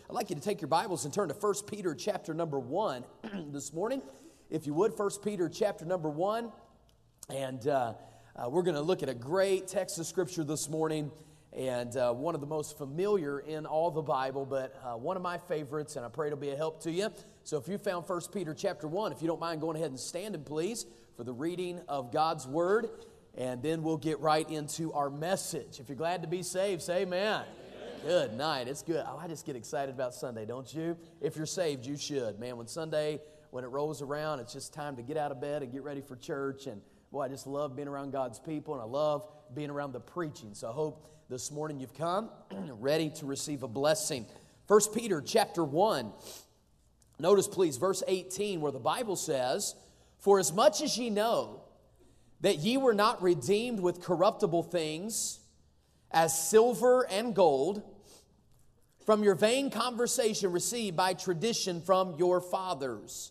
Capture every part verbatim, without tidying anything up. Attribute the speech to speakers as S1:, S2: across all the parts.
S1: I'd like you to take your Bibles and turn to First Peter chapter number one this morning. If you would, First Peter chapter number one. And uh, uh, we're going to look at a great text of Scripture this morning. And uh, one of the most familiar in all the Bible, but uh, one of my favorites, and I pray it'll be a help to you. So if you found First Peter chapter one, if you don't mind going ahead and standing, please, for the reading of God's Word. And then we'll get right into our message. If you're glad to be saved, say amen. Amen. Good night. It's good. Oh, I just get excited about Sunday, don't you? If you're saved, you should. Man, when Sunday, when it rolls around, it's just time to get out of bed and get ready for church. And boy, I just love being around God's people, and I love being around the preaching. So I hope this morning you've come ready to receive a blessing. First Peter chapter one. Notice, please, verse eighteen, where the Bible says, "For as much as ye know that ye were not redeemed with corruptible things, as silver and gold, from your vain conversation received by tradition from your fathers,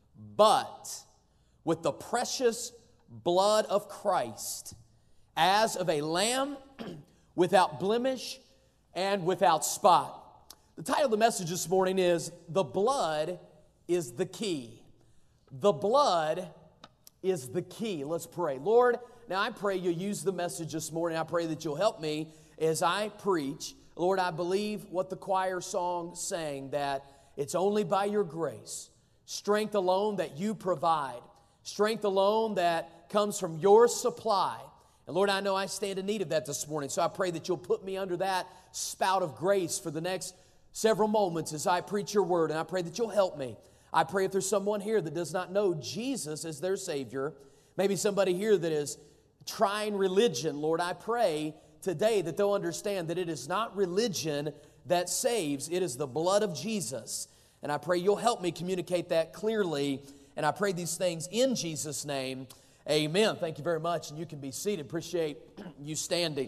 S1: but with the precious blood of Christ, as of a lamb without blemish and without spot." The title of the message this morning is, "The Blood is the Key." The blood is the key. Let's pray. Lord, now I pray you'll use the message this morning. I pray that you'll help me as I preach. Lord, I believe what the choir song sang, that it's only by your grace, strength alone that you provide, strength alone that comes from your supply. And Lord, I know I stand in need of that this morning, so I pray that you'll put me under that spout of grace for the next several moments as I preach your word, and I pray that you'll help me. I pray if there's someone here that does not know Jesus as their Savior, maybe somebody here that is trying religion, Lord, I pray today that they'll understand that it is not religion that saves, it is the blood of Jesus. And I pray you'll help me communicate that clearly, and I pray these things in Jesus' name. Amen. Thank you very much, and you can be seated. Appreciate you standing.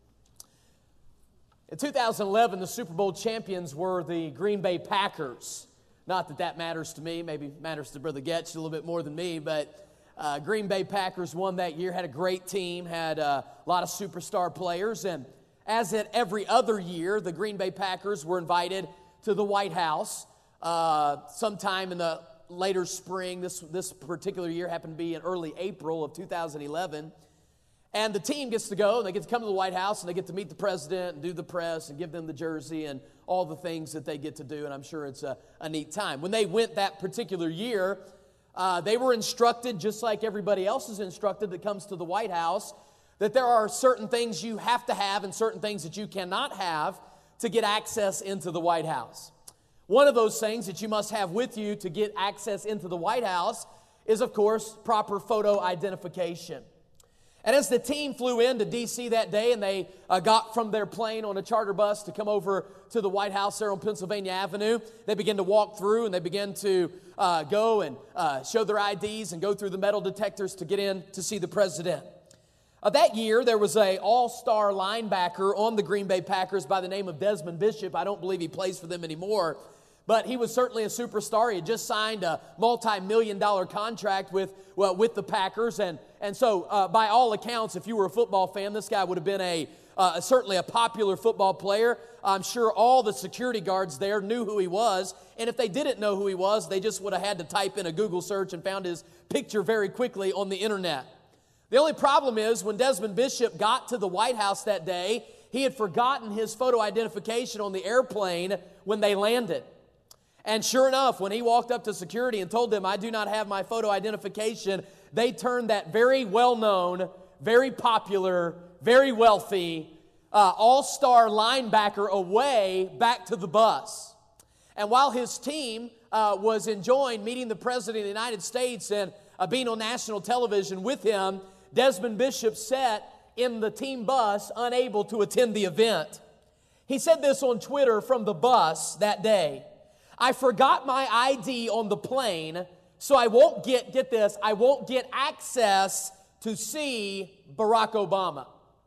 S1: In two thousand eleven, the Super Bowl champions were the Green Bay Packers. Not that that matters to me, maybe matters to Brother Getch a little bit more than me, but uh, Green Bay Packers won that year, had a great team, had uh, a lot of superstar players, and as at every other year, the Green Bay Packers were invited to the White House uh, sometime in the later spring. This, this particular year happened to be in early April of two thousand eleven. And the team gets to go, and they get to come to the White House, and they get to meet the president and do the press and give them the jersey and all the things that they get to do, and I'm sure it's a, a neat time. When they went that particular year, uh, they were instructed, just like everybody else is instructed that comes to the White House, that there are certain things you have to have and certain things that you cannot have to get access into the White House. One of those things that you must have with you to get access into the White House is, of course, proper photo identification. And as the team flew into D C that day, and they uh, got from their plane on a charter bus to come over to the White House there on Pennsylvania Avenue, they began to walk through, and they began to uh, go and uh, show their I Ds and go through the metal detectors to get in to see the president. Uh, that year, there was a all-star linebacker on the Green Bay Packers by the name of Desmond Bishop. I don't believe he plays for them anymore, but he was certainly a superstar. He had just signed a multi-million dollar contract with, well, with the Packers. And, and so, uh, by all accounts, if you were a football fan, this guy would have been a uh, certainly a popular football player. I'm sure all the security guards there knew who he was. And if they didn't know who he was, they just would have had to type in a Google search and found his picture very quickly on the internet. The only problem is when Desmond Bishop got to the White House that day, he had forgotten his photo identification on the airplane when they landed. And sure enough, when he walked up to security and told them, "I do not have my photo identification," they turned that very well-known, very popular, very wealthy, uh, all-star linebacker away back to the bus. And while his team uh, was enjoying meeting the President of the United States and uh, being on national television with him, Desmond Bishop sat in the team bus, unable to attend the event. He said this on Twitter from the bus that day: "I forgot my I D on the plane, so I won't get, get this, I won't get access to see Barack Obama."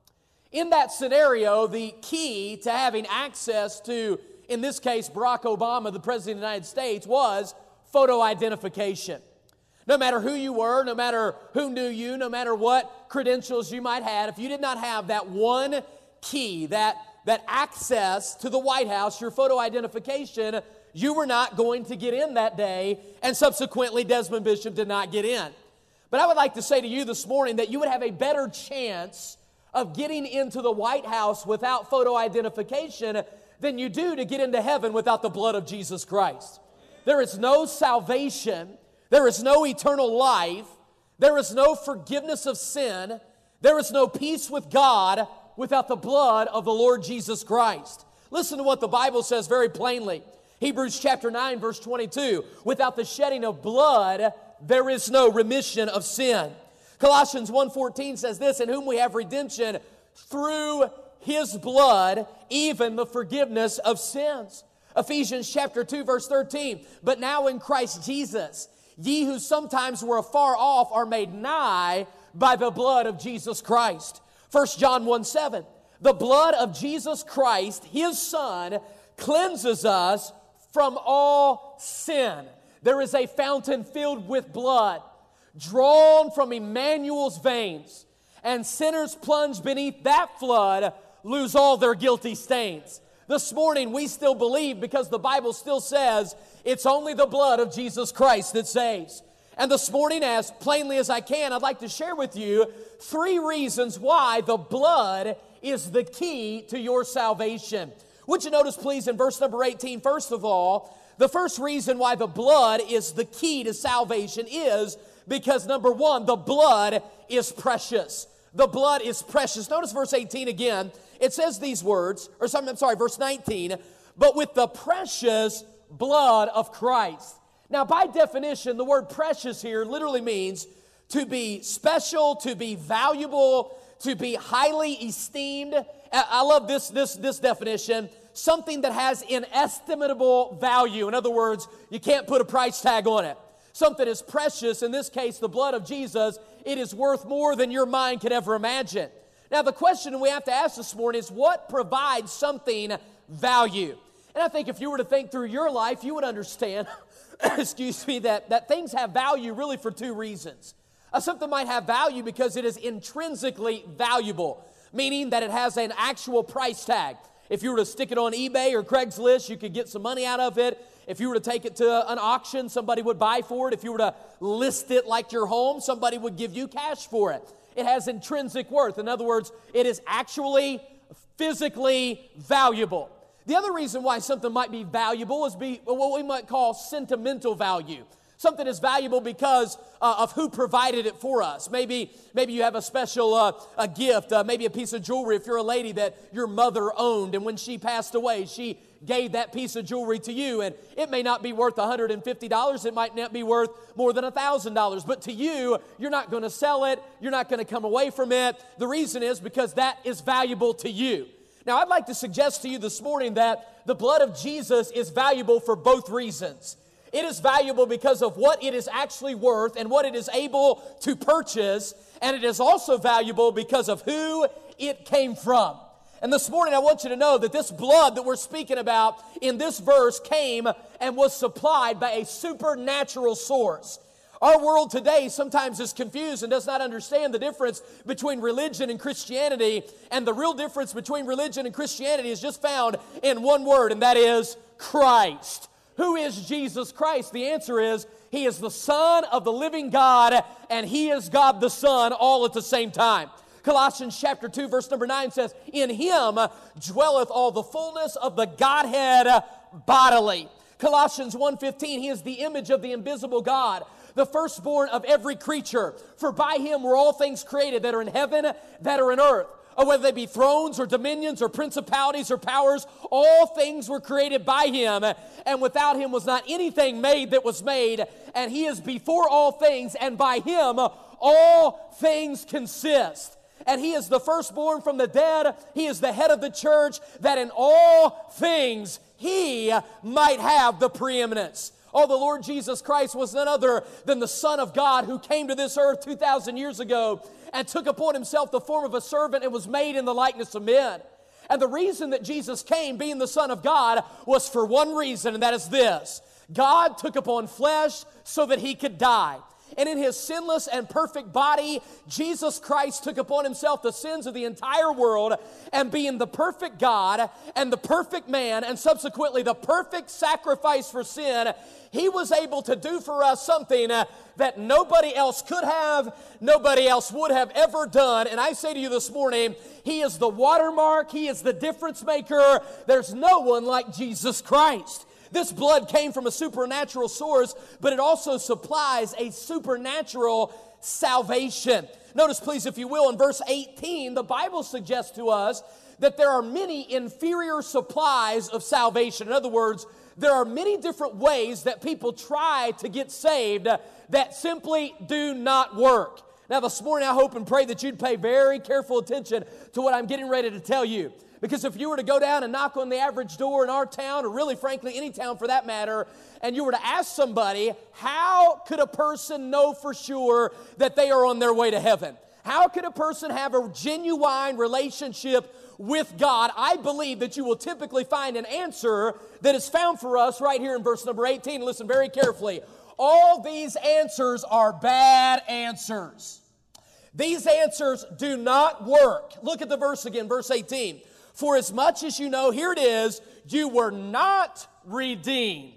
S1: In that scenario, the key to having access to, in this case, Barack Obama, the President of the United States, was photo identification. No matter who you were, no matter who knew you, no matter what credentials you might have, if you did not have that one key, that that access to the White House, your photo identification, you were not going to get in that day, and subsequently Desmond Bishop did not get in. But I would like to say to you this morning that you would have a better chance of getting into the White House without photo identification than you do to get into heaven without the blood of Jesus Christ. There is no salvation, there is no eternal life, there is no forgiveness of sin, there is no peace with God without the blood of the Lord Jesus Christ. Listen to what the Bible says very plainly. Hebrews chapter nine, verse twenty-two. Without the shedding of blood, there is no remission of sin. Colossians one fourteen says this, in whom we have redemption through His blood, even the forgiveness of sins. Ephesians chapter two, verse thirteen. But now in Christ Jesus, ye who sometimes were afar off are made nigh by the blood of Jesus Christ. First John one seven. The blood of Jesus Christ, His Son, cleanses us from all sin. There is a fountain filled with blood, drawn from Emmanuel's veins, and sinners plunged beneath that flood lose all their guilty stains. This morning we still believe, because the Bible still says it's only the blood of Jesus Christ that saves. And this morning, as plainly as I can, I'd like to share with you three reasons why the blood is the key to your salvation. Would you notice, please, in verse number eighteen, first of all, the first reason why the blood is the key to salvation is because, number one, the blood is precious. The blood is precious. Notice verse eighteen again. It says these words, or some, I'm sorry, verse nineteen, but with the precious blood of Christ. Now, by definition, the word precious here literally means to be special, to be valuable, to be highly esteemed. I love this, this, this definition. Something that has inestimable value. In other words, you can't put a price tag on it. Something is precious, in this case, the blood of Jesus, it is worth more than your mind could ever imagine. Now, the question we have to ask this morning is, what provides something value? And I think if you were to think through your life, you would understand, excuse me, that, that things have value really for two reasons. Uh, something might have value because it is intrinsically valuable, meaning that it has an actual price tag. If you were to stick it on eBay or Craigslist, you could get some money out of it. If you were to take it to an auction, somebody would buy for it. If you were to list it like your home, somebody would give you cash for it. It has intrinsic worth. In other words, it is actually physically valuable. The other reason why something might be valuable is be what we might call sentimental value. Something is valuable because uh, of who provided it for us. Maybe, maybe you have a special uh, a gift, uh, maybe a piece of jewelry if you're a lady that your mother owned, and when she passed away, she gave that piece of jewelry to you, and it may not be worth one hundred fifty dollars, it might not be worth more than one thousand dollars, but to you, you're not going to sell it, you're not going to come away from it. The reason is because that is valuable to you. Now, I'd like to suggest to you this morning that the blood of Jesus is valuable for both reasons. It is valuable because of what it is actually worth and what it is able to purchase, and it is also valuable because of who it came from. And this morning I want you to know that this blood that we're speaking about in this verse came and was supplied by a supernatural source. Our world today sometimes is confused and does not understand the difference between religion and Christianity, and the real difference between religion and Christianity is just found in one word, and that is Christ. Who is Jesus Christ? The answer is, He is the Son of the living God, and He is God the Son all at the same time. Colossians chapter two, verse number nine says, in Him dwelleth all the fullness of the Godhead bodily. Colossians one fifteen, He is the image of the invisible God, the firstborn of every creature. For by Him were all things created that are in heaven, that are in earth. Or whether they be thrones or dominions or principalities or powers, all things were created by Him, and without Him was not anything made that was made, and He is before all things, and by Him all things consist. And He is the firstborn from the dead, He is the head of the church, that in all things He might have the preeminence. Oh, the Lord Jesus Christ was none other than the Son of God who came to this earth two thousand years ago and took upon Himself the form of a servant and was made in the likeness of men. And the reason that Jesus came, being the Son of God, was for one reason, and that is this. God took upon flesh so that He could die. And in his sinless and perfect body, Jesus Christ took upon himself the sins of the entire world, and being the perfect God and the perfect man, and subsequently the perfect sacrifice for sin, he was able to do for us something uh, that nobody else could have, nobody else would have ever done. And I say to you this morning, he is the watermark, he is the difference maker. There's no one like Jesus Christ. This blood came from a supernatural source, but it also supplies a supernatural salvation. Notice, please, if you will, in verse eighteen, the Bible suggests to us that there are many inferior supplies of salvation. In other words, there are many different ways that people try to get saved that simply do not work. Now, this morning, I hope and pray that you'd pay very careful attention to what I'm getting ready to tell you. Because if you were to go down and knock on the average door in our town, or really, frankly, any town for that matter, and you were to ask somebody, how could a person know for sure that they are on their way to heaven? How could a person have a genuine relationship with God? I believe that you will typically find an answer that is found for us right here in verse number eighteen. Listen very carefully. All these answers are bad answers. These answers do not work. Look at the verse again, verse eighteen. For as much as you know, here it is, you were not redeemed.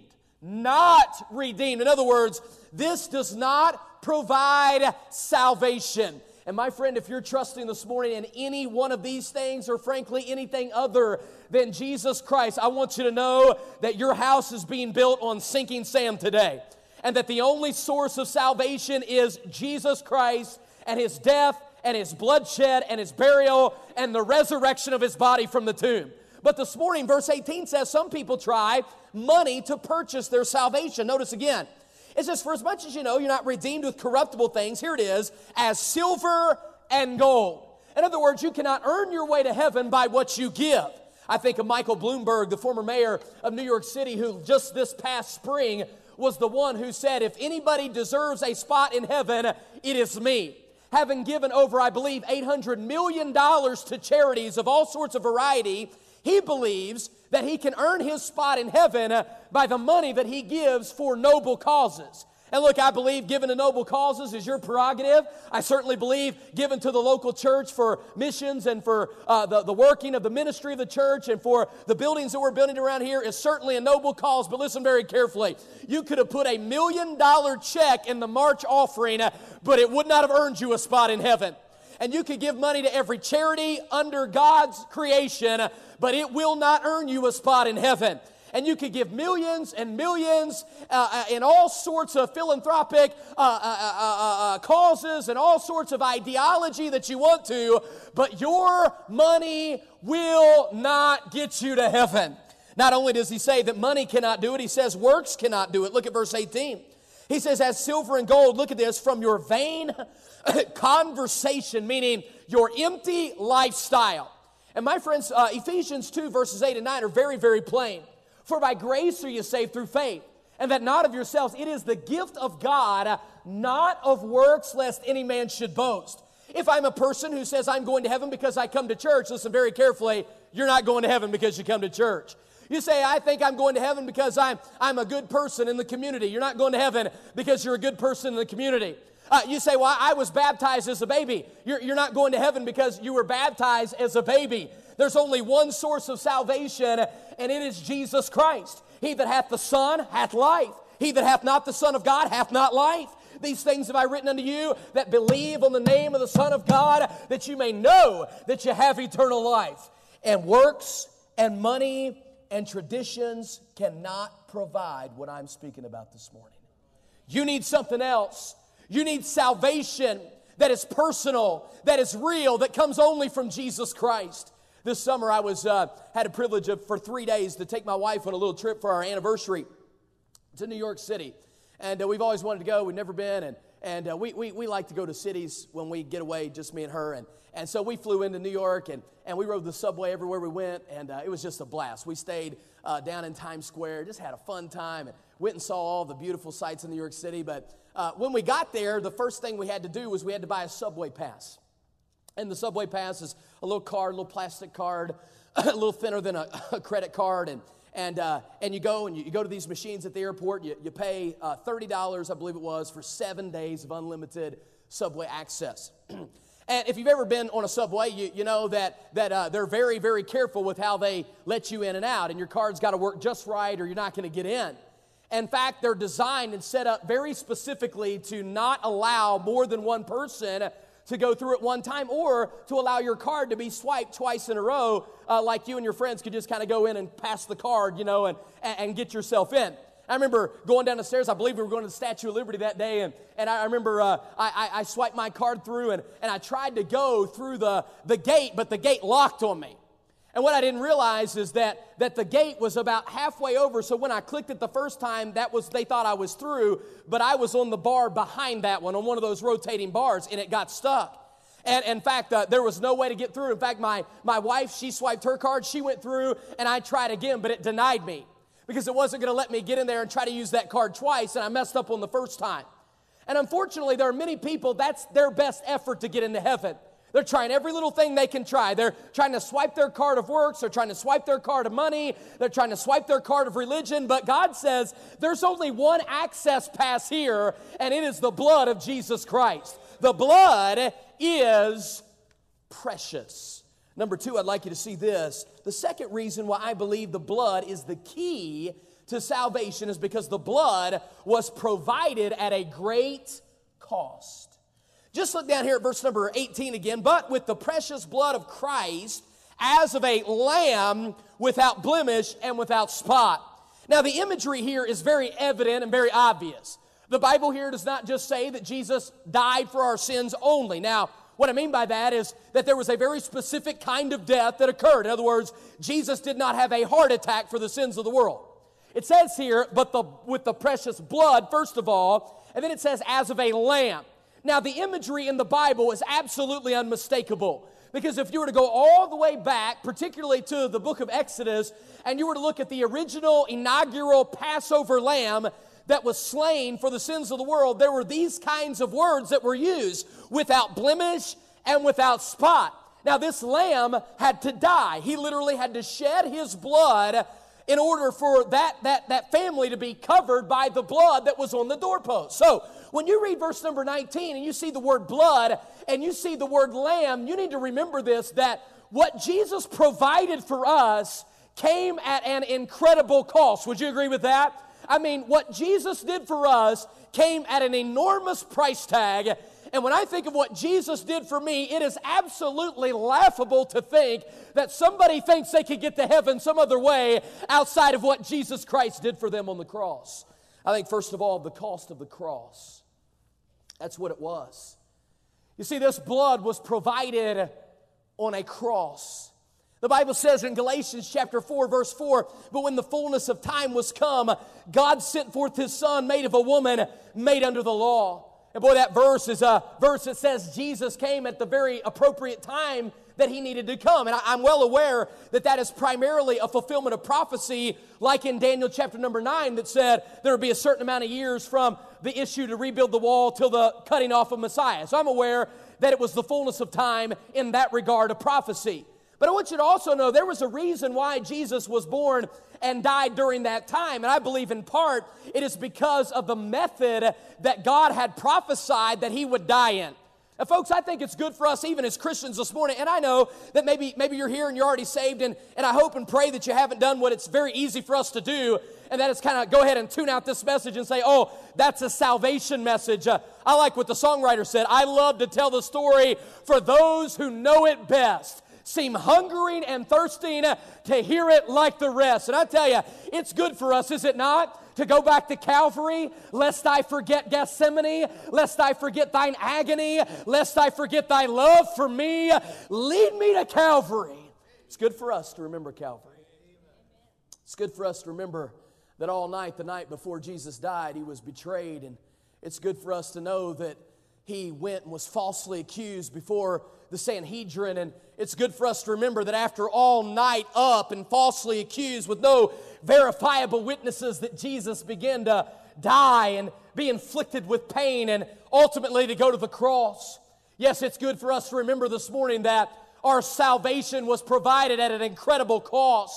S1: Not redeemed. In other words, this does not provide salvation. And my friend, if you're trusting this morning in any one of these things, or frankly anything other than Jesus Christ, I want you to know that your house is being built on sinking sand today. And that the only source of salvation is Jesus Christ and his death and his bloodshed and his burial and the resurrection of his body from the tomb. But this morning, verse eighteen says some people try money to purchase their salvation. Notice again, it says, for as much as you know, you're not redeemed with corruptible things, here it is, as silver and gold. In other words, you cannot earn your way to heaven by what you give. I think of Michael Bloomberg, the former mayor of New York City, who just this past spring was the one who said, if anybody deserves a spot in heaven, it is me. Having given over, I believe, eight hundred million dollars to charities of all sorts of variety, he believes that he can earn his spot in heaven by the money that he gives for noble causes. And look, I believe giving to noble causes is your prerogative. I certainly believe giving to the local church for missions and for uh, the, the working of the ministry of the church and for the buildings that we're building around here is certainly a noble cause. But listen very carefully. You could have put a million dollar check in the March offering, but it would not have earned you a spot in heaven. And you could give money to every charity under God's creation, but it will not earn you a spot in heaven. And you could give millions and millions uh, in all sorts of philanthropic uh, uh, uh, uh, causes and all sorts of ideology that you want to, but your money will not get you to heaven. Not only does he say that money cannot do it, he says works cannot do it. Look at verse eighteen. He says, as silver and gold, look at this, from your vain conversation, meaning your empty lifestyle. And my friends, uh, Ephesians two, verses eight and nine are very, very plain. For by grace are you saved through faith, and that not of yourselves. It is the gift of God, not of works, lest any man should boast. If I'm a person who says I'm going to heaven because I come to church, listen very carefully, you're not going to heaven because you come to church. You say, I think I'm going to heaven because I'm, I'm a good person in the community. You're not going to heaven because you're a good person in the community. Uh, you say, well, I was baptized as a baby. You're, you're not going to heaven because you were baptized as a baby. There's only one source of salvation, and it is Jesus Christ. He that hath the Son hath life. He that hath not the Son of God hath not life. These things have I written unto you that believe on the name of the Son of God, that you may know that you have eternal life. And works and money and traditions cannot provide what I'm speaking about this morning. You need something else. You need salvation that is personal, that is real, that comes only from Jesus Christ. This summer I was uh, had a privilege of for three days to take my wife on a little trip for our anniversary to New York City. And uh, we've always wanted to go. We've never been. And, and uh, we, we, we like to go to cities when we get away, just me and her. And, and so we flew into New York, and, and we rode the subway everywhere we went. And uh, it was just a blast. We stayed uh, down in Times Square, just had a fun time, and went and saw all the beautiful sights in New York City. But uh, when we got there, the first thing we had to do was we had to buy a subway pass. And the subway pass is a little card, a little plastic card, a little thinner than a, a credit card. And, And uh, and you go and you, you go to these machines at the airport. You, you pay uh, thirty dollars, I believe it was, for seven days of unlimited subway access. And if you've ever been on a subway, you, you know that, that uh, they're very, very careful with how they let you in and out. And your card's got to work just right or you're not going to get in. In fact, they're designed and set up very specifically to not allow more than one person to go through at one time, or to allow your card to be swiped twice in a row, uh, like you and your friends could just kind of go in and pass the card, you know, and, and get yourself in. I remember going down the stairs. I believe we were going to the Statue of Liberty that day, and, and I remember uh, I, I, I swiped my card through, and, and I tried to go through the, the gate, but the gate locked on me. And what I didn't realize is that, that the gate was about halfway over, so when I clicked it the first time, that was they thought I was through, but I was on the bar behind that one, on one of those rotating bars, and it got stuck. And in fact, uh, there was no way to get through. In fact, my, my wife, she swiped her card, she went through, and I tried again, but it denied me because it wasn't going to let me get in there and try to use that card twice, and I messed up on the first time. And unfortunately, there are many people, that's their best effort to get into heaven. They're trying every little thing they can try. They're trying to swipe their card of works. They're trying to swipe their card of money. They're trying to swipe their card of religion. But God says there's only one access pass here, and it is the blood of Jesus Christ. The blood is precious. Number two, I'd like you to see this. The second reason why I believe the blood is the key to salvation is because the blood was provided at a great cost. Just look down here at verse number eighteen again. But with the precious blood of Christ, as of a lamb without blemish and without spot. Now the imagery here is very evident and very obvious. The Bible here does not just say that Jesus died for our sins only. Now, what I mean by that is that there was a very specific kind of death that occurred. In other words, Jesus did not have a heart attack for the sins of the world. It says here, but the, with the precious blood, first of all, and then it says, as of a lamb. Now, the imagery in the Bible is absolutely unmistakable, because if you were to go all the way back, particularly to the book of Exodus, and you were to look at the original inaugural Passover lamb that was slain for the sins of the world, there were these kinds of words that were used: without blemish and without spot. Now, this lamb had to die. He literally had to shed his blood in order for that, that, that family to be covered by the blood that was on the doorpost. So, when you read verse number nineteen and you see the word blood and you see the word lamb, you need to remember this, that what Jesus provided for us came at an incredible cost. Would you agree with that? I mean, what Jesus did for us came at an enormous price tag. And when I think of what Jesus did for me, it is absolutely laughable to think that somebody thinks they could get to heaven some other way outside of what Jesus Christ did for them on the cross. I think, first of all, the cost of the cross. That's what it was. You see, this blood was provided on a cross. The Bible says in Galatians chapter four, verse four, but when the fullness of time was come, God sent forth His Son, made of a woman, made under the law. And boy, that verse is a verse that says Jesus came at the very appropriate time that He needed to come. And I, I'm well aware that that is primarily a fulfillment of prophecy, like in Daniel chapter number nine, that said there would be a certain amount of years from the issue to rebuild the wall till the cutting off of Messiah. So I'm aware that it was the fullness of time in that regard of prophecy. But I want you to also know there was a reason why Jesus was born and died during that time. And I believe in part it is because of the method that God had prophesied that He would die in. Now, folks, I think it's good for us even as Christians this morning, and I know that maybe, maybe you're here and you're already saved, and, and I hope and pray that you haven't done what it's very easy for us to do, and that is kind of go ahead and tune out this message and say, oh, that's a salvation message. Uh, I like what the songwriter said. I love to tell the story for those who know it best. Seem hungering and thirsting to hear it like the rest. And I tell you, it's good for us, is it not? To go back to Calvary, lest I forget Gethsemane, lest I forget thine agony, lest I forget thy love for me. Lead me to Calvary. It's good for us to remember Calvary. It's good for us to remember that all night, the night before Jesus died, He was betrayed. And it's good for us to know that He went and was falsely accused before the Sanhedrin. And it's good for us to remember that after all night up and falsely accused with no verifiable witnesses, that Jesus began to die and be inflicted with pain and ultimately to go to the cross. Yes, it's good for us to remember this morning that our salvation was provided at an incredible cost.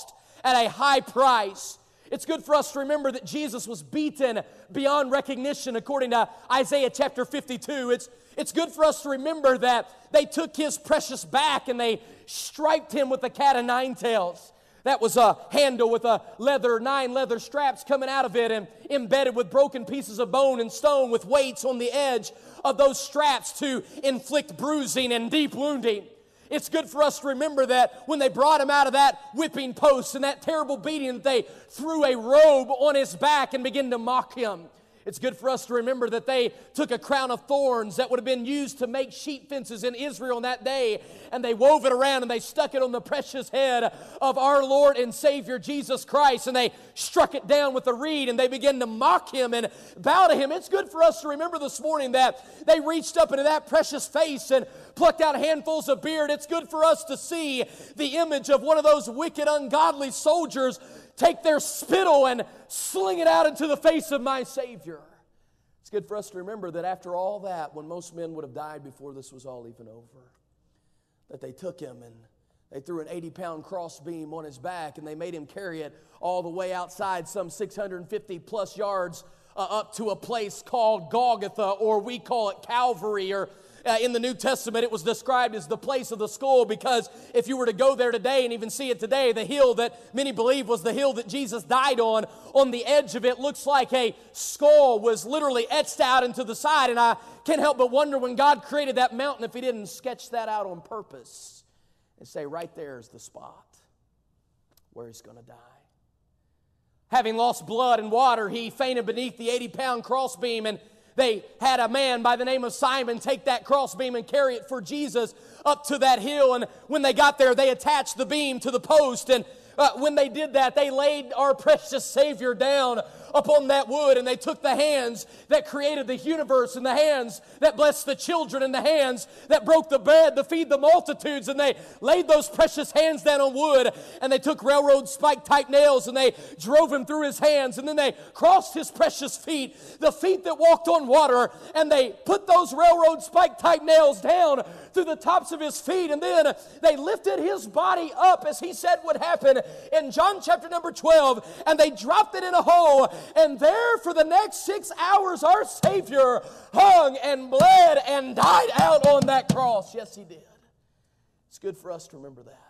S1: at a high price. It's good for us to remember that Jesus was beaten beyond recognition according to Isaiah chapter fifty-two. It's, it's good for us to remember that they took his precious back and they striped him with a cat of nine tails. That was a handle with a leather, nine leather straps coming out of it and embedded with broken pieces of bone and stone with weights on the edge of those straps to inflict bruising and deep wounding. It's good for us to remember that when they brought him out of that whipping post and that terrible beating, that they threw a robe on his back and began to mock him. It's good for us to remember that they took a crown of thorns that would have been used to make sheep fences in Israel in that day, and they wove it around and they stuck it on the precious head of our Lord and Savior Jesus Christ, and they struck it down with a reed and they began to mock him and bow to him. It's good for us to remember this morning that they reached up into that precious face and plucked out handfuls of beard. It's good for us to see the image of one of those wicked, ungodly soldiers take their spittle and sling it out into the face of my Savior. It's good for us to remember that after all that, when most men would have died before this was all even over, that they took him and they threw an eighty-pound crossbeam on his back and they made him carry it all the way outside, some six hundred fifty plus yards uh, up to a place called Golgotha, or we call it Calvary, or Uh, in the New Testament, it was described as the place of the skull, because if you were to go there today and even see it today, the hill that many believe was the hill that Jesus died on, on the edge of it looks like a skull was literally etched out into the side. And I can't help but wonder, when God created that mountain, if he didn't sketch that out on purpose and say, right there is the spot where he's going to die. Having lost blood and water, he fainted beneath the eighty-pound crossbeam, and they had a man by the name of Simon take that crossbeam and carry it for Jesus up to that hill. And when they got there, they attached the beam to the post. And uh, when they did that, they laid our precious Savior down upon that wood. And they took the hands that created the universe, and the hands that blessed the children, and the hands that broke the bread to feed the multitudes. And they laid those precious hands down on wood. And they took railroad spike type nails and they drove him through his hands. And then they crossed his precious feet, the feet that walked on water. And they put those railroad spike type nails down through the tops of his feet. And then they lifted his body up, as he said would happen in John chapter number twelve. And they dropped it in a hole. And there for the next six hours, our Savior hung and bled and died out on that cross. Yes, he did. It's good for us to remember that.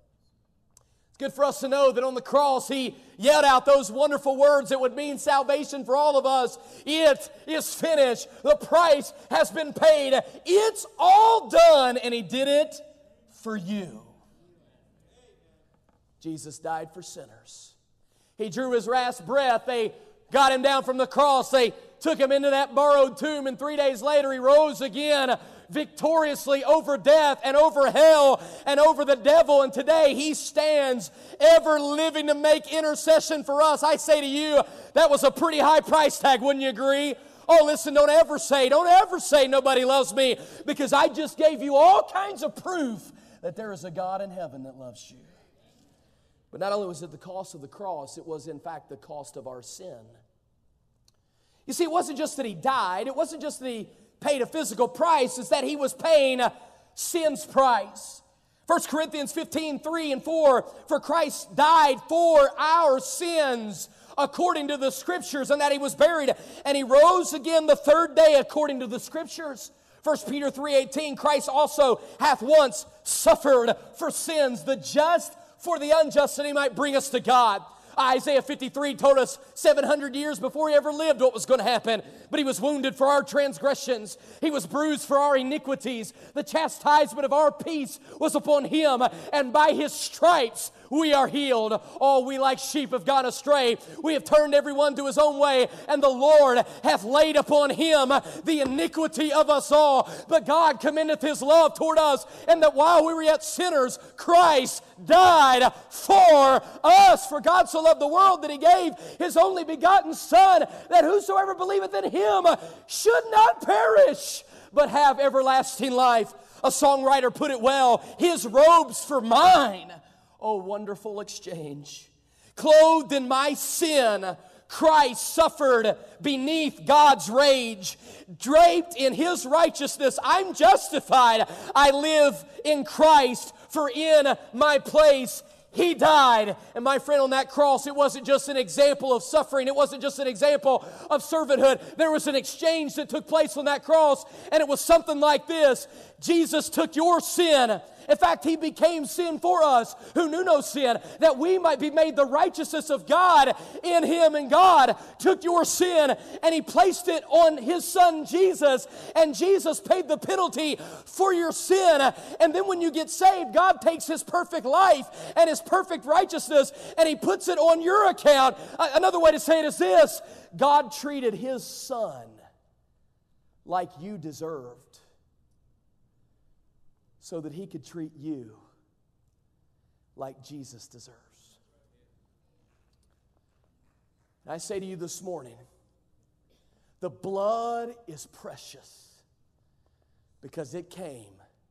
S1: It's good for us to know that on the cross, he yelled out those wonderful words that would mean salvation for all of us. It is finished. The price has been paid. It's all done. And he did it for you. Jesus died for sinners. He drew his last breath. They got him down from the cross. They took him into that borrowed tomb, and three days later he rose again victoriously over death and over hell and over the devil. And today he stands ever living to make intercession for us. I say to you, that was a pretty high price tag, wouldn't you agree? Oh, listen, don't ever say, don't ever say nobody loves me, because I just gave you all kinds of proof that there is a God in heaven that loves you. But not only was it the cost of the cross, it was in fact the cost of our sin. You see, it wasn't just that he died. It wasn't just that he paid a physical price. It's that he was paying sin's price. First Corinthians fifteen, three and four, for Christ died for our sins according to the Scriptures, and that he was buried, and he rose again the third day according to the Scriptures. First Peter three eighteen, Christ also hath once suffered for sins, the just for the unjust, that he might bring us to God. Isaiah fifty-three told us seven hundred years before he ever lived what was going to happen. But he was wounded for our transgressions. He was bruised for our iniquities. The chastisement of our peace was upon him, and by his stripes we are healed. All we like sheep have gone astray. We have turned everyone to his own way, and the Lord hath laid upon him the iniquity of us all. But God commendeth his love toward us, and that while we were yet sinners, Christ died for us. For God so loved the world that he gave his only begotten Son, that whosoever believeth in him should not perish, but have everlasting life. A songwriter put it well, his robes for mine. Oh, wonderful exchange. Clothed in my sin, Christ suffered beneath God's rage. Draped in his righteousness, I'm justified. I live in Christ, for in my place He died. And my friend, on that cross, it wasn't just an example of suffering. It wasn't just an example of servanthood. There was an exchange that took place on that cross, and it was something like this. Jesus took your sin. In fact, He became sin for us who knew no sin, that we might be made the righteousness of God in Him. And God took your sin and He placed it on His Son Jesus, and Jesus paid the penalty for your sin. And then when you get saved, God takes His perfect life and His perfect righteousness and He puts it on your account. Another way to say it is this: God treated His Son like you deserved, so that He could treat you like Jesus deserves. And I say to you this morning, the blood is precious because it came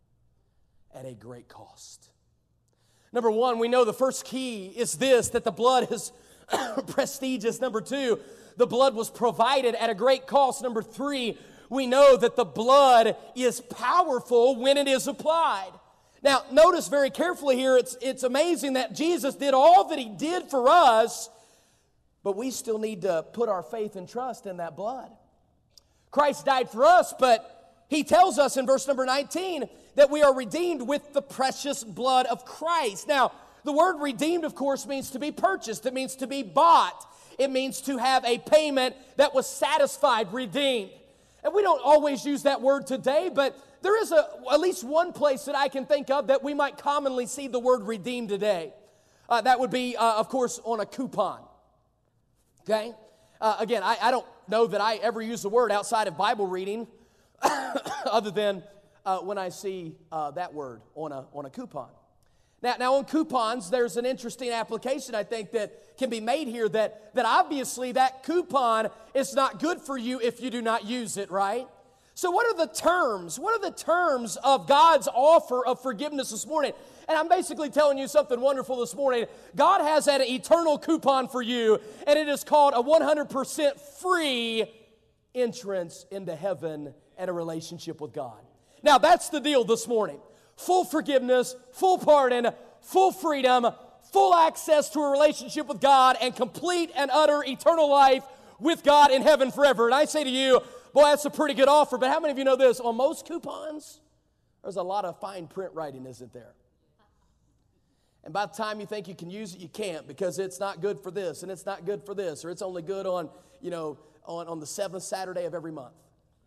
S1: at a great cost. Number one, we know the first key is this, that the blood is prestigious. Number two, the blood was provided at a great cost. Number three, we know that the blood is powerful when it is applied. Now, notice very carefully here, it's, it's amazing that Jesus did all that He did for us, but we still need to put our faith and trust in that blood. Christ died for us, but He tells us in verse number nineteen that we are redeemed with the precious blood of Christ. Now, the word redeemed, of course, means to be purchased. It means to be bought. It means to have a payment that was satisfied, redeemed. And we don't always use that word today, but there is a, at least one place that I can think of that we might commonly see the word redeemed today. Uh, that would be, uh, of course, on a coupon. Okay? Uh, again, I, I don't know that I ever use the word outside of Bible reading other than uh, when I see uh, that word on a, on a coupon. Now, now, on coupons, there's an interesting application, I think, that can be made here, that, that obviously that coupon is not good for you if you do not use it, right? So what are the terms? What are the terms of God's offer of forgiveness this morning? And I'm basically telling you something wonderful this morning. God has an eternal coupon for you, and it is called a one hundred percent free entrance into heaven and a relationship with God. Now, that's the deal this morning. Full forgiveness, full pardon, full freedom, full access to a relationship with God, and complete and utter eternal life with God in heaven forever. And I say to you, boy, that's a pretty good offer. But how many of you know this? On most coupons, there's a lot of fine print writing, isn't there? And by the time you think you can use it, you can't, because it's not good for this, and it's not good for this, or it's only good on, you know, on, on the seventh Saturday of every month.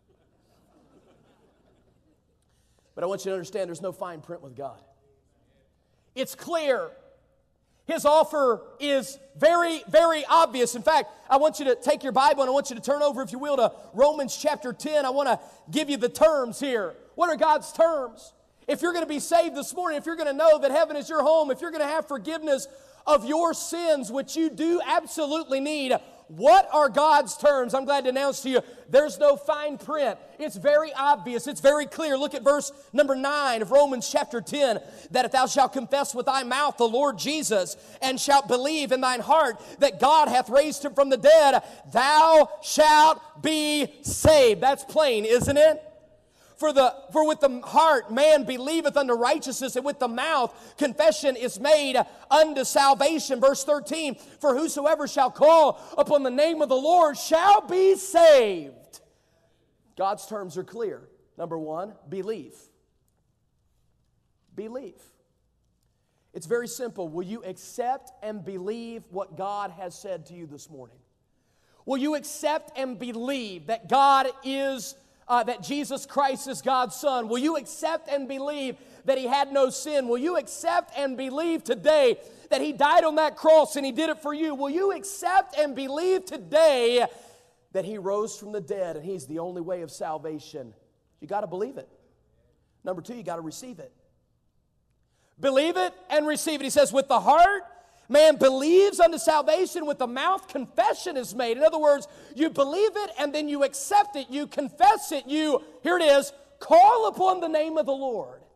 S1: But I want you to understand there's no fine print with God. It's clear. His offer is very, very obvious. In fact, I want you to take your Bible and I want you to turn over, if you will, to Romans chapter ten. I want to give you the terms here. What are God's terms? If you're going to be saved this morning, if you're going to know that heaven is your home, if you're going to have forgiveness of your sins, which you do absolutely need, what are God's terms? I'm glad to announce to you, there's no fine print. It's very obvious. It's very clear. Look at verse number nine of Romans chapter ten. That if thou shalt confess with thy mouth the Lord Jesus, and shalt believe in thine heart that God hath raised him from the dead, thou shalt be saved. That's plain, isn't it? For the for with the heart man believeth unto righteousness, and with the mouth confession is made unto salvation. Verse thirteen, for whosoever shall call upon the name of the Lord shall be saved. God's terms are clear. Number one, believe. Believe. It's very simple. Will you accept and believe what God has said to you this morning? Will you accept and believe that God is Uh, that Jesus Christ is God's Son? Will you accept and believe that He had no sin? Will you accept and believe today that He died on that cross and He did it for you? Will you accept and believe today that He rose from the dead and He's the only way of salvation? You got to believe it. Number two, you got to receive it. Believe it and receive it. He says, with the heart man believes unto salvation, with the mouth confession is made. In other words, you believe it and then you accept it, you confess it, you, here it is, call upon the name of the Lord,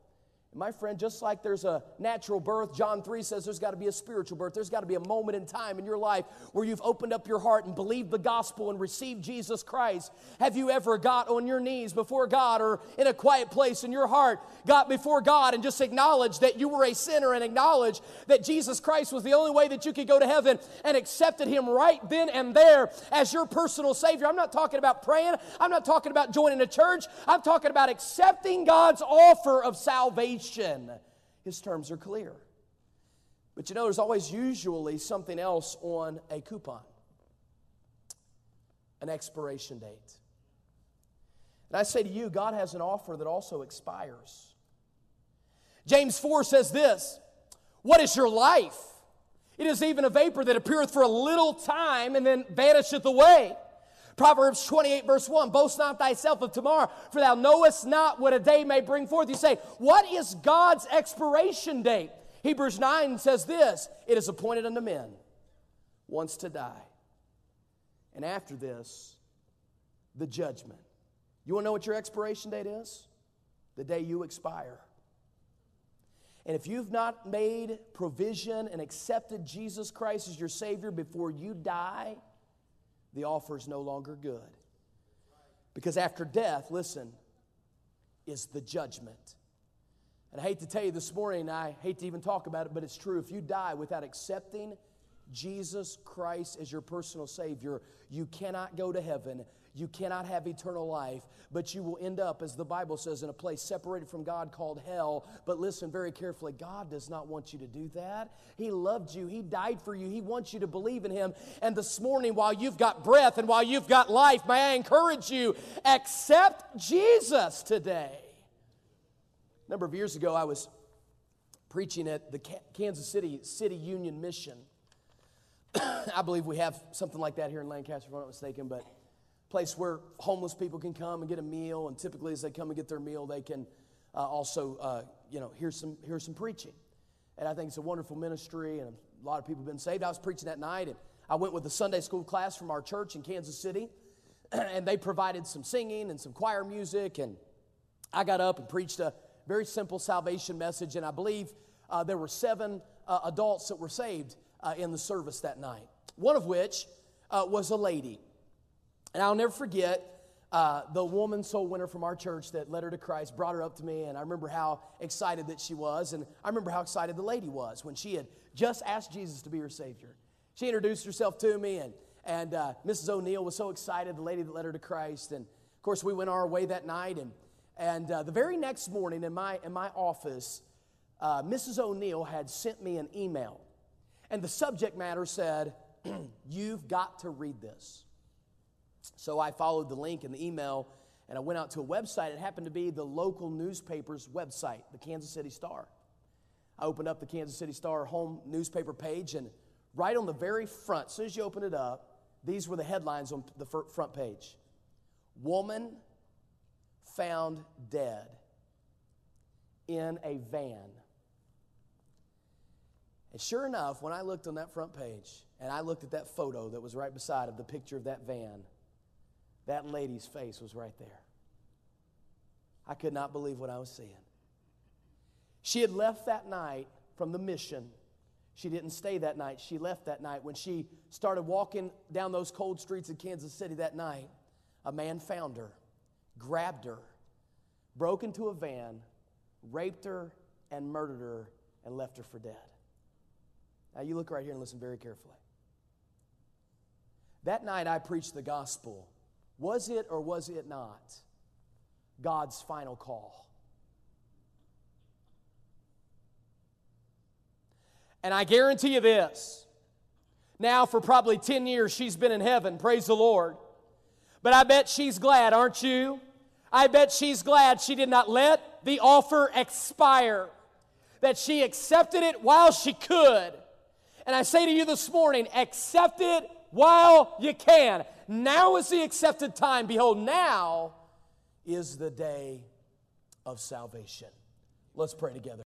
S1: My friend, just like there's a natural birth, John three says there's got to be a spiritual birth. There's got to be a moment in time in your life where you've opened up your heart and believed the gospel and received Jesus Christ. Have you ever got on your knees before God or in a quiet place in your heart, got before God and just acknowledged that you were a sinner and acknowledged that Jesus Christ was the only way that you could go to heaven and accepted Him right then and there as your personal Savior? I'm not talking about praying. I'm not talking about joining a church. I'm talking about accepting God's offer of salvation. His terms are clear. But you know, there's always usually something else on a coupon. An expiration date. And I say to you, God has an offer that also expires. James four says this, "What is your life? It is even a vapor that appeareth for a little time and then vanisheth away." Proverbs twenty-eight verse one, "Boast not thyself of tomorrow, for thou knowest not what a day may bring forth." You say, what is God's expiration date? Hebrews nine says this, "It is appointed unto men once to die, and after this, the judgment." You want to know what your expiration date is? The day you expire. And if you've not made provision and accepted Jesus Christ as your Savior before you die, the offer is no longer good. Because after death, listen, is the judgment. And I hate to tell you this morning, I hate to even talk about it, but it's true. If you die without accepting Jesus Christ as your personal Savior, you cannot go to heaven. You cannot have eternal life, but you will end up, as the Bible says, in a place separated from God called hell. But listen very carefully, God does not want you to do that. He loved you. He died for you. He wants you to believe in Him. And this morning, while you've got breath and while you've got life, may I encourage you, accept Jesus today. A number of years ago, I was preaching at the Kansas City City Union Mission. I believe we have something like that here in Lancaster, if I'm not mistaken, but place where homeless people can come and get a meal, and typically as they come and get their meal, they can uh, also, uh, you know, hear some hear some preaching. And I think it's a wonderful ministry, and a lot of people have been saved. I was preaching that night, and I went with the Sunday school class from our church in Kansas City, and they provided some singing and some choir music, and I got up and preached a very simple salvation message, and I believe uh, there were seven uh, adults that were saved uh, in the service that night, one of which uh, was a lady. And I'll never forget uh, the woman soul winner from our church that led her to Christ, brought her up to me, and I remember how excited that she was, and I remember how excited the lady was when she had just asked Jesus to be her Savior. She introduced herself to me, and, and uh, Missus O'Neill was so excited, the lady that led her to Christ, and of course we went our way that night, and, and uh, the very next morning in my, in my office, uh, Missus O'Neill had sent me an email, and the subject matter said, "You've got to read this." So I followed the link in the email, and I went out to a website. It happened to be the local newspaper's website, the Kansas City Star. I opened up the Kansas City Star home newspaper page, and right on the very front, as soon as you open it up, these were the headlines on the front page. "Woman found dead in a van." And sure enough, when I looked on that front page, and I looked at that photo that was right beside of the picture of that van, that lady's face was right there. I could not believe what I was seeing. She had left that night from the mission. She didn't stay that night. She left that night. When she started walking down those cold streets of Kansas City that night, a man found her, grabbed her, broke into a van, raped her, and murdered her, and left her for dead. Now you look right here and listen very carefully. That night I preached the gospel. Was it or was it not God's final call? And I guarantee you this. Now for probably ten years she's been in heaven, praise the Lord. But I bet she's glad, aren't you? I bet she's glad she did not let the offer expire. That she accepted it while she could. And I say to you this morning, accept it while you can. Now is the accepted time. Behold, now is the day of salvation. Let's pray together.